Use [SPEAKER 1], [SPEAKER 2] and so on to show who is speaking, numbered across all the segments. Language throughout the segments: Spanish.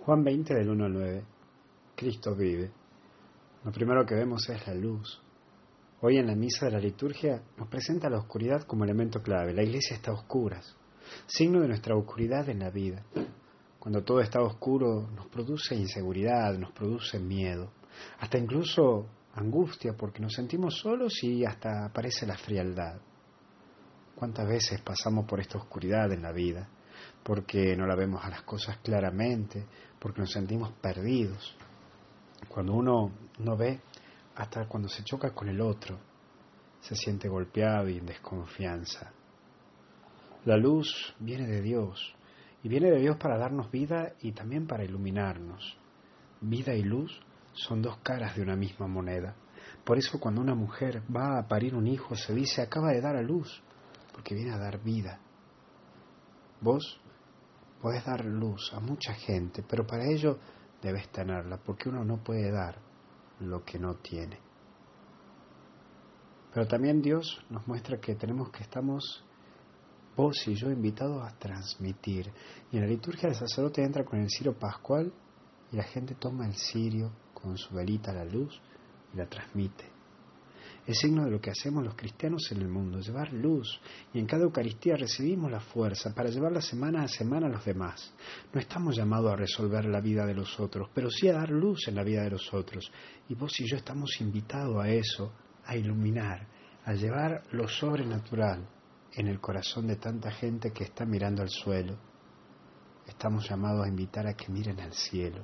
[SPEAKER 1] Juan 20 del 1 al 9. Cristo vive. Lo primero que vemos es la luz. Hoy en la misa de la liturgia nos presenta la oscuridad como elemento clave. La iglesia está a oscuras, signo de nuestra oscuridad en la vida. Cuando todo está oscuro nos produce inseguridad, nos produce miedo, hasta incluso angustia porque nos sentimos solos y hasta aparece la frialdad. ¿Cuántas veces pasamos por esta oscuridad en la vida? Porque no la vemos a las cosas claramente, porque nos sentimos perdidos. Cuando uno no ve, hasta cuando se choca con el otro, se siente golpeado y en desconfianza. La luz viene de Dios, y viene de Dios para darnos vida y también para iluminarnos. Vida y luz son dos caras de una misma moneda. Por eso cuando una mujer va a parir un hijo, se dice acaba de dar a luz, porque viene a dar vida. Vos podés dar luz a mucha gente, pero para ello debes tenerla, porque uno no puede dar lo que no tiene. Pero también Dios nos muestra que estamos vos y yo invitados a transmitir. Y en la liturgia el sacerdote entra con el cirio pascual y la gente toma el cirio con su velita a la luz y la transmite. Es signo de lo que hacemos los cristianos en el mundo, llevar luz, y en cada Eucaristía recibimos la fuerza para llevarla semana a semana a los demás. No estamos llamados a resolver la vida de los otros, pero sí a dar luz en la vida de los otros, y vos y yo estamos invitados a eso, a iluminar, a llevar lo sobrenatural en el corazón de tanta gente que está mirando al suelo. Estamos llamados a invitar a que miren al cielo.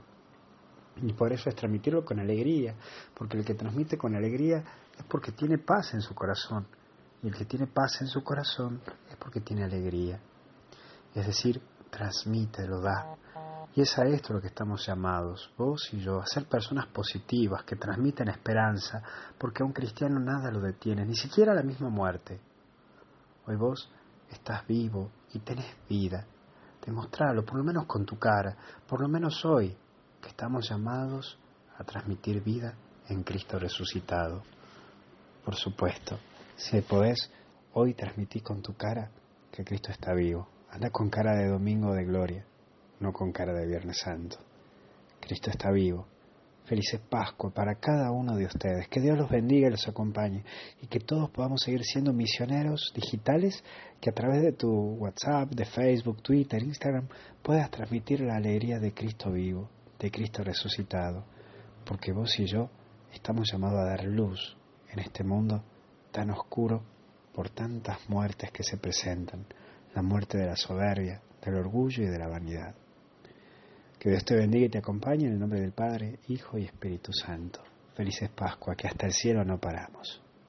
[SPEAKER 1] Y por eso es transmitirlo con alegría, porque el que transmite con alegría es porque tiene paz en su corazón, y el que tiene paz en su corazón es porque tiene alegría. Es decir, transmite, lo da. Y es a esto lo que estamos llamados, vos y yo, a ser personas positivas, que transmiten esperanza, porque a un cristiano nada lo detiene, ni siquiera la misma muerte. Hoy vos estás vivo y tenés vida. Demostralo, por lo menos con tu cara, por lo menos hoy, que estamos llamados a transmitir vida en Cristo resucitado. Por supuesto, si podés, hoy transmití con tu cara que Cristo está vivo. Anda con cara de domingo de gloria, no con cara de Viernes Santo. Cristo está vivo. Felices Pascua para cada uno de ustedes. Que Dios los bendiga y los acompañe. Y que todos podamos seguir siendo misioneros digitales, que a través de tu WhatsApp, de Facebook, Twitter, Instagram, puedas transmitir la alegría de Cristo vivo, de Cristo resucitado. Porque vos y yo estamos llamados a dar luz en este mundo tan oscuro por tantas muertes que se presentan. La muerte de la soberbia, del orgullo y de la vanidad. Que Dios te bendiga y te acompañe en el nombre del Padre, Hijo y Espíritu Santo. Felices Pascua, que hasta el cielo no paramos.